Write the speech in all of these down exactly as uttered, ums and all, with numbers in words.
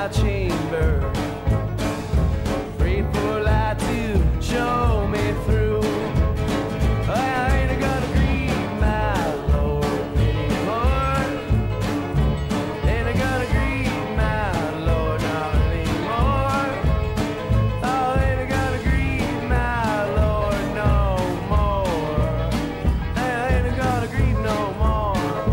my chamber. Pray for light to show me through. I ain't gonna grieve my Lord anymore. Ain't gonna grieve my Lord not anymore. Oh, ain't gonna grieve my Lord no more. Ain't gonna grieve no more.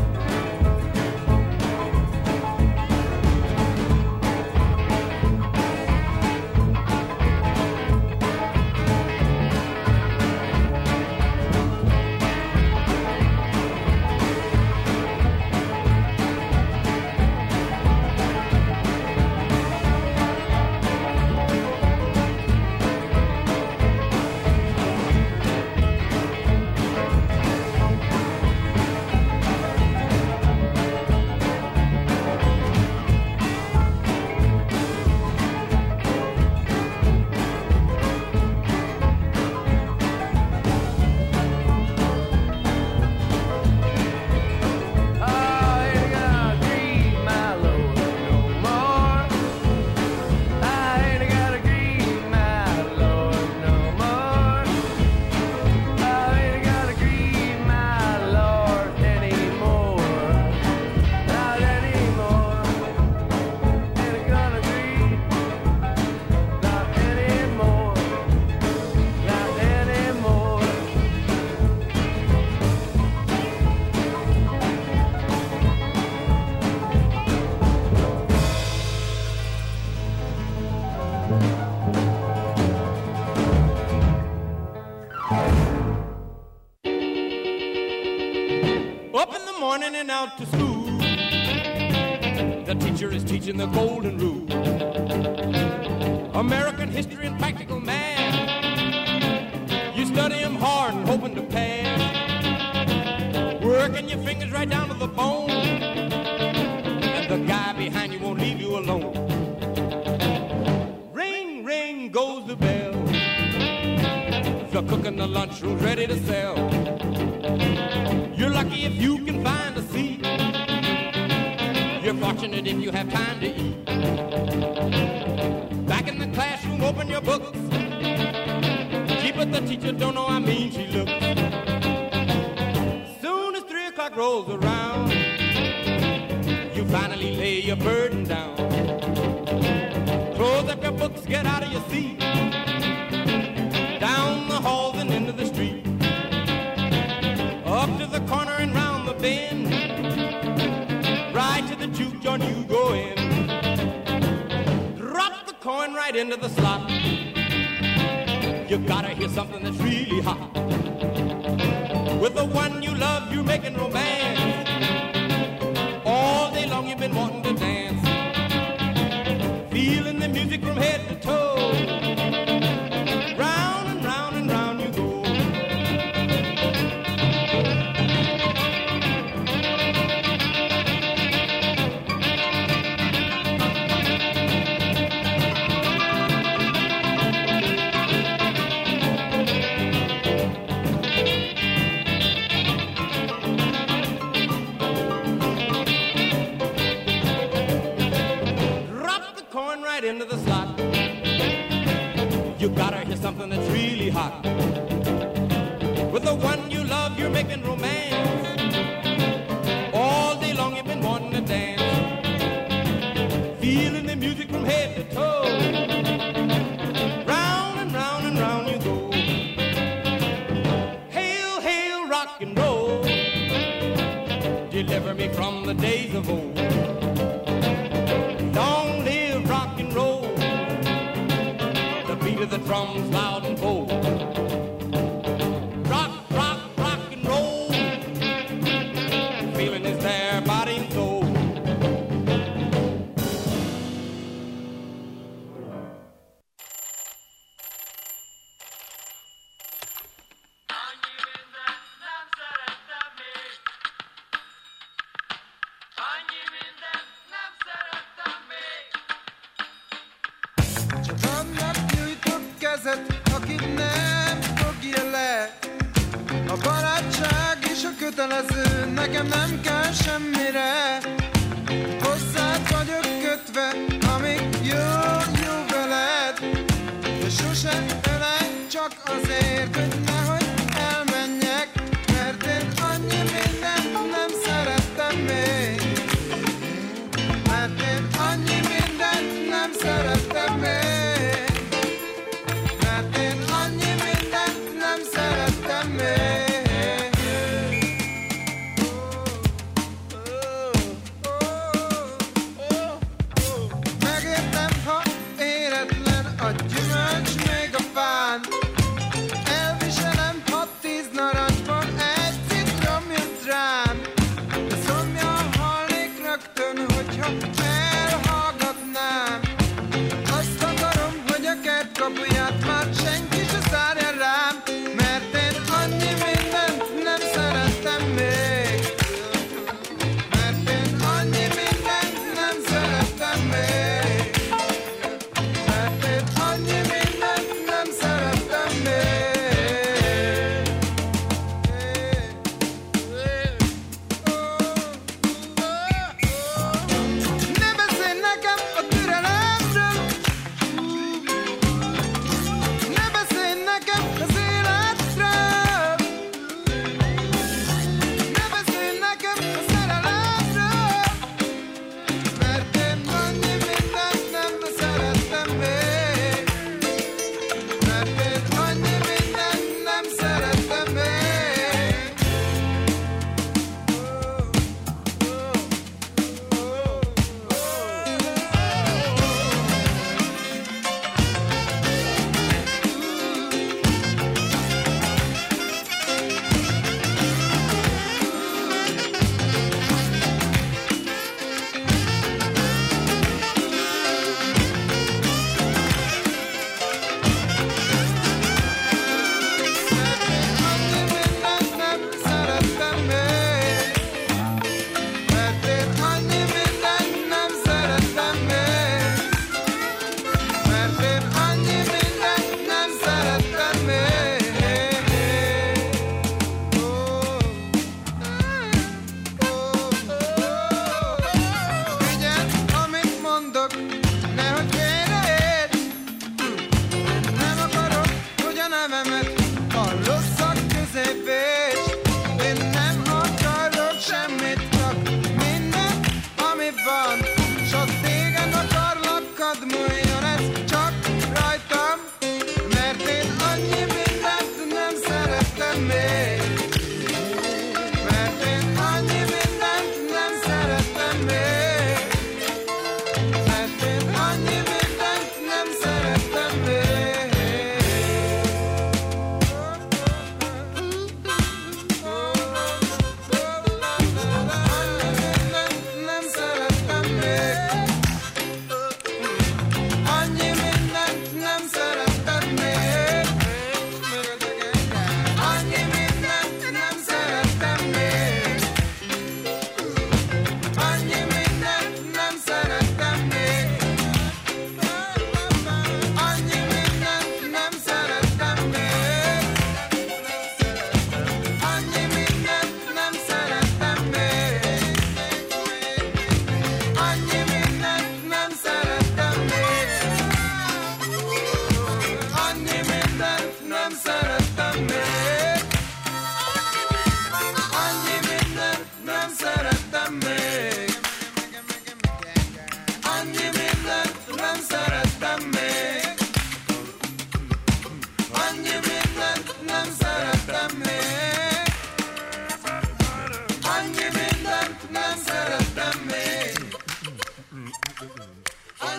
Up in the morning and out to school. The teacher is teaching the golden rule. American history and practical math. You study them hard and hoping to pass. Working your fingers right down to the bone. And the guy behind you won't leave you alone. Ring, ring goes the bell. The cook in the lunchroom's ready to sell. You're lucky if you can find a seat. You're fortunate if you have time to eat. Back in the classroom, open your books. Gee, but the teacher don't know how mean she looks. Soon as three o'clock rolls around, you finally lay your burden down. Close up your books, get out of your seat. Down the halls and into the street. Up to the corner and round the bend. Right to the juke joint you go in. Drop the coin right into the slot. You gotta hear something that's really hot. With the one you love, you're making romance. All day long you've been wanting to dance. Feeling the music from head to toe. Round and round and round you go. Right into the slot. You gotta hear something that's really hot. With the one you love, you're making romance. All day long you've been wanting to dance. Feeling the music from head to toe. Round and round and round you go. Hail, hail, rock and roll. Deliver me from the days of old. Long live rock and roll. The beat of the drums loud and bold. Rock, rock, rock and roll. Feeling is there, body and soul. Aki nem fogja le. A barátság is a kötelező, nekem nem kell semmire. Hozzád vagyok kötve, amíg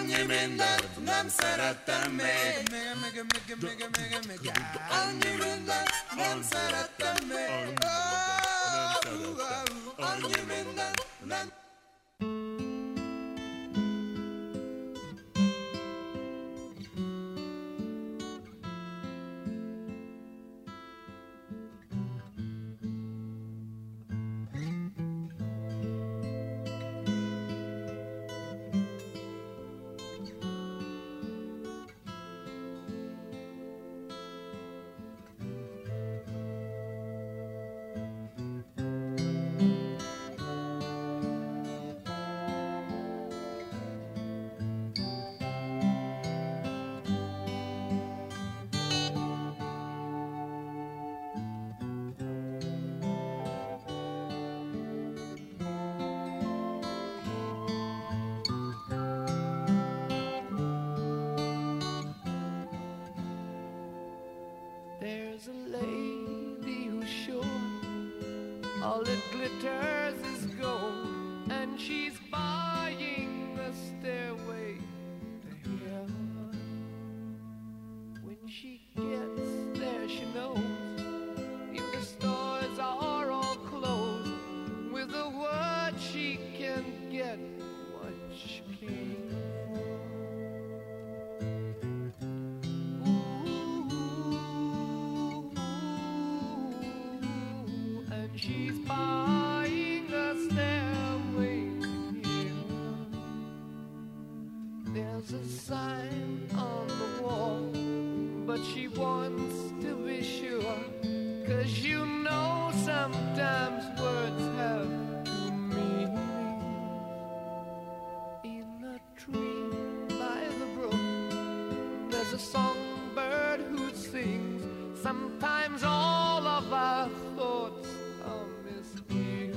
annyi mindent nem szerettem még. Még, még, még, még, még, még, annyi mindent nem szerettem még. Annyi mindent nem. There's a lady who's sure all it glitters is gold, and she's buying the stairway to heaven. When she gets there, she knows if the stores are all closed, with a word she can get what she came. She's buying a stairway here. There's a sign on the wall, but she wants to be sure, 'cause you know sometimes words have two meanings. In a tree by the brook, there's a songbird who sings. Sometimes all of our thoughts are misgiven.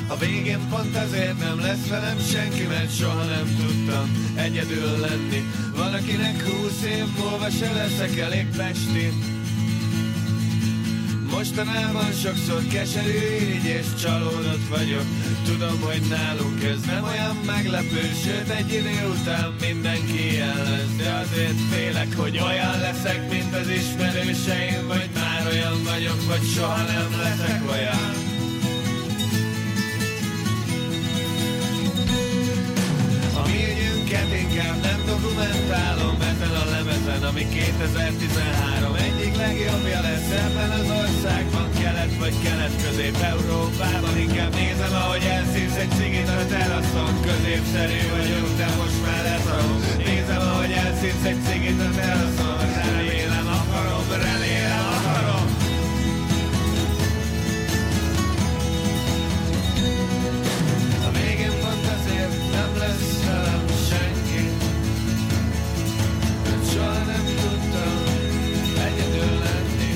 A végén pont ezért nem lesz velem senki, mert soha nem tudtam egyedül lenni. Valakinek húsz év múlva se leszek elég pesti. Mostanában sokszor keserű, így és csalódott vagyok. Tudom, hogy nálunk ez nem olyan meglepő, sőt egy idő után mindenki ilyen lesz. De azért félek, hogy olyan leszek, mint az ismerőseim, vagy már olyan vagyok, vagy soha nem leszek olyan. A mi ügyünket inkább nem dokumentálom ezen a lemezen, ami kétezer-tizenhárom egyik legjobbja lesz ebben az országban, kelet vagy kelet-közép-európában. Inkább nézem, ahogy elszívsz egy cigit a teraszon. Középszerű vagyok, de most már leszarom. Nézem, ahogy elszívsz egy cigit a teraszon. Remélem akarom, remélem akarom. A végén pont azért nem lesz velem senki, mert soha nem tudtam egyedül lenni.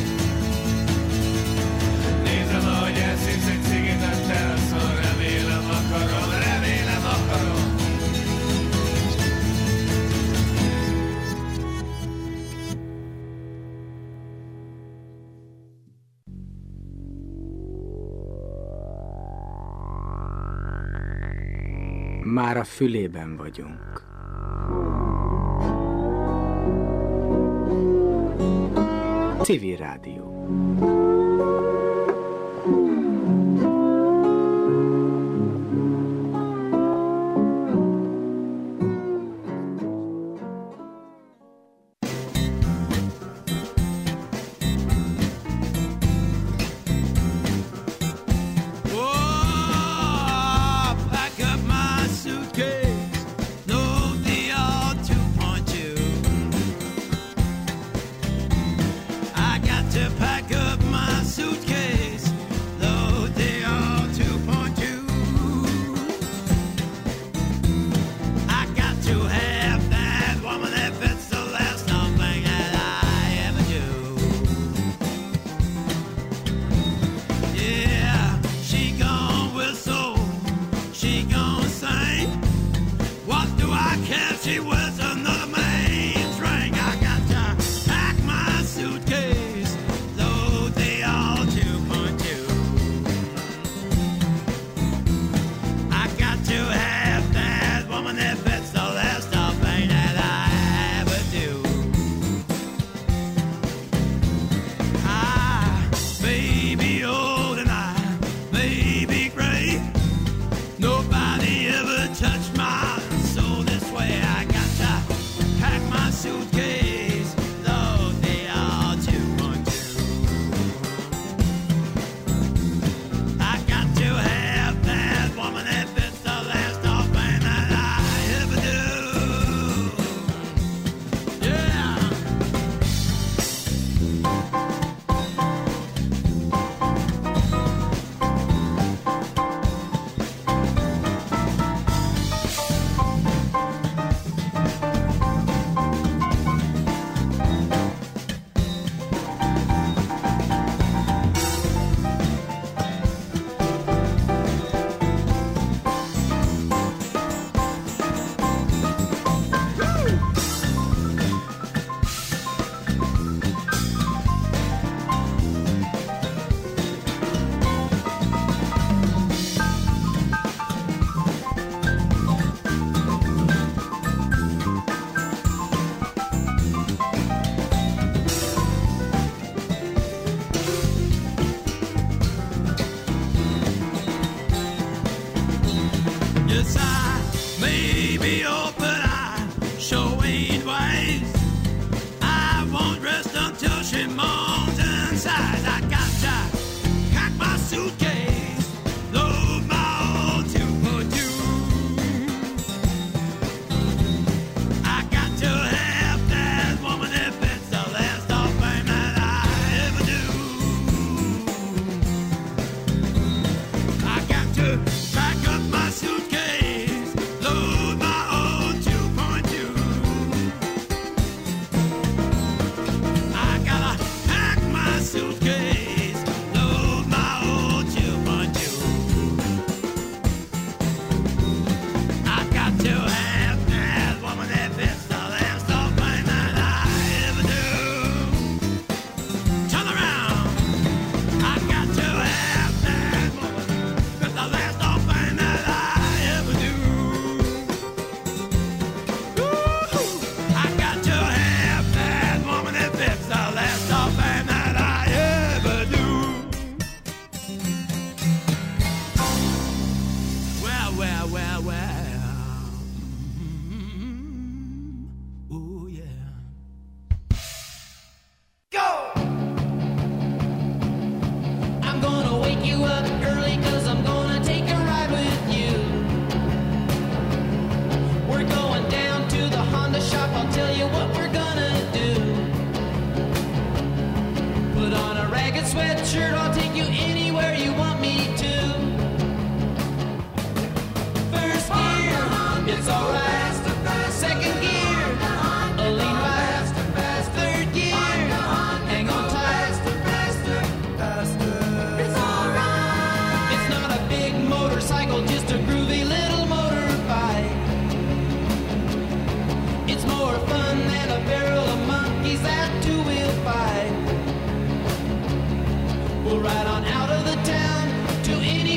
Nézem, ahogy elszívsz egy cigit a teraszon. Remélem akarom, remélem akarom. Már a fülében vagyunk. Civil Rádió.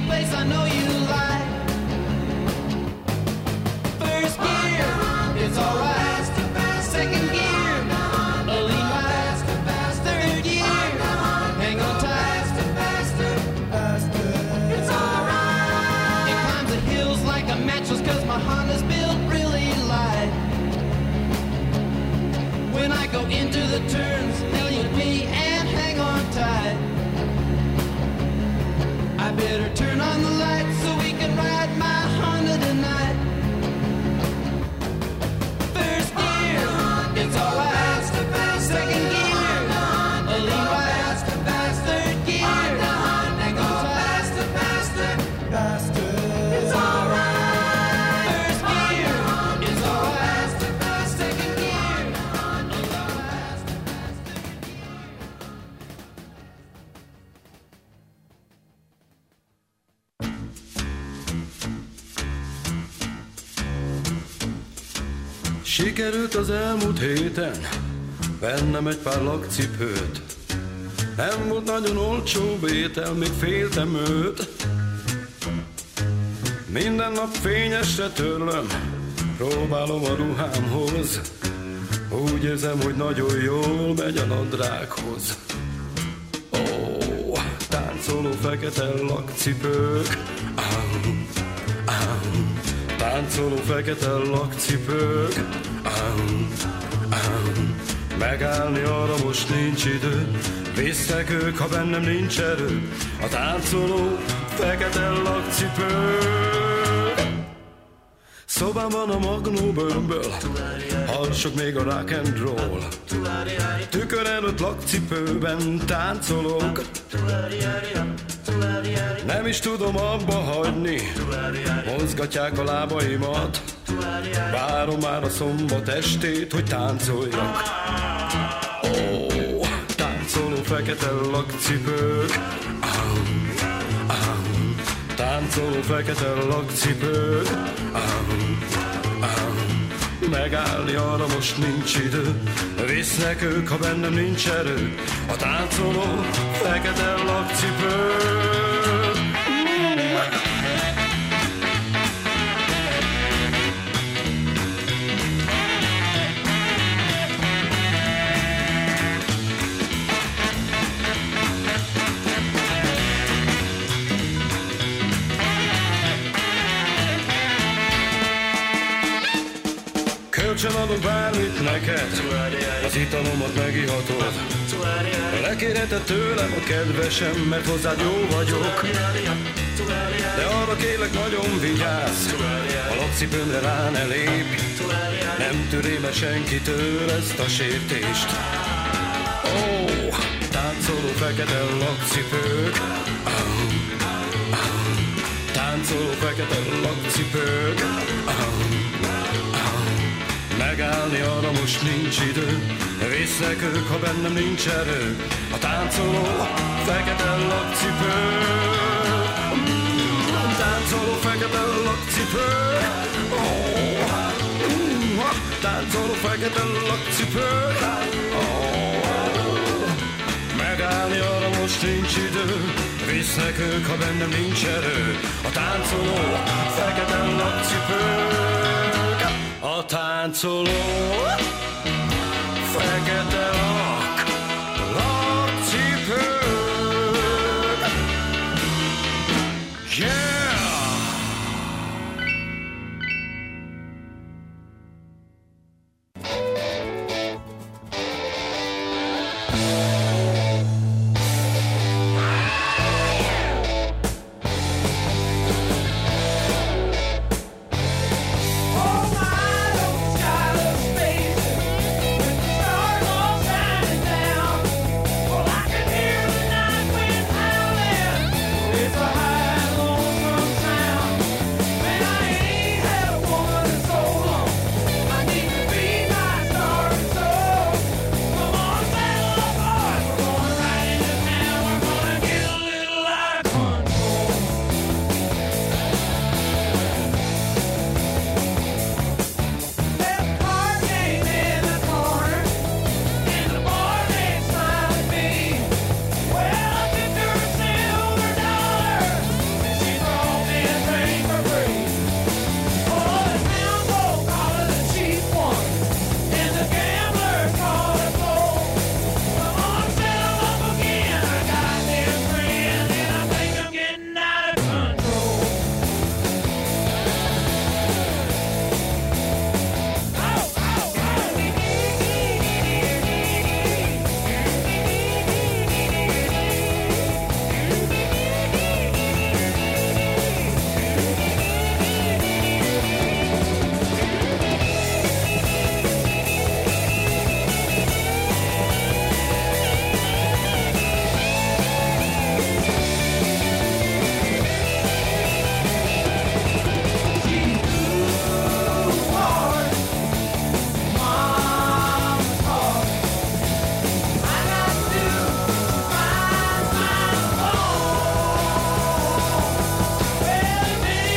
place I know you like. First gear, it's alright. Second gear, a lean ride. Third gear, hang on tight. It's alright. It climbs the hills like a mattress, cause my Honda's built really light. When I go into the turns, hellion me and hang on tight. I better turn on the lights so we can ride my Honda tonight. First gear, it's alright. Second gear, a lean ride. Third gear, hang on tight. It's alright. First gear, it's alright. Second gear, a lean ride. Sikerült az elmúlt héten vennem egy pár lakcipőt. Nem volt nagyon olcsó étel, még féltem őt. Minden nap fényesre törlöm, próbálom a ruhámhoz. Úgy érzem, hogy nagyon jól megy a nadrághoz. Ó, táncoló fekete lakcipők. Ám, ám, táncoló fekete lakcipők. Ám, ám, megállni arra most nincs idő. Visznek ők, ha bennem nincs erő. A táncoló fekete lakcipők. Szobában a magnó bőrből hallsok még a rock and roll. Tükör előtt lakcipőben táncolok. Nem is tudom abba hagyni, mozgatják a lábaimat. Várom már a szombat estét, hogy táncoljak. Ó, táncoló fekete lakcipők. Ám, ám, táncoló fekete lakcipők. Ám, ám, megállni arra most nincs idő. Visznek ők, ha bennem nincs erő. A táncoló fekete lakcipők. Kölcsön adok bármit neked, az italomat megihatod. Lekérheted tőlem a kedvesem, mert hozzád jó vagyok. De arra kérlek, nagyon vigyázz, a lakcipőmre rá ne lépj. Nem törém el senkitől ezt a sértést. Ó, táncoló fekete lakcipők. Ám, ám, táncoló fekete lakcipők. Ám, megállni arra most nincs idő. Visznek ők, ha bennem nincs erő. A táncoló fekete lakcipők. Táncoló fekete lakcipők. Oh, táncoló fekete lakcipők. Oh, megállni arra most nincs idő. Visznek ők, ha bennem nincs erő. A táncoló fekete lakcipők. A táncoló fekete lak, lakcipők. Yeah!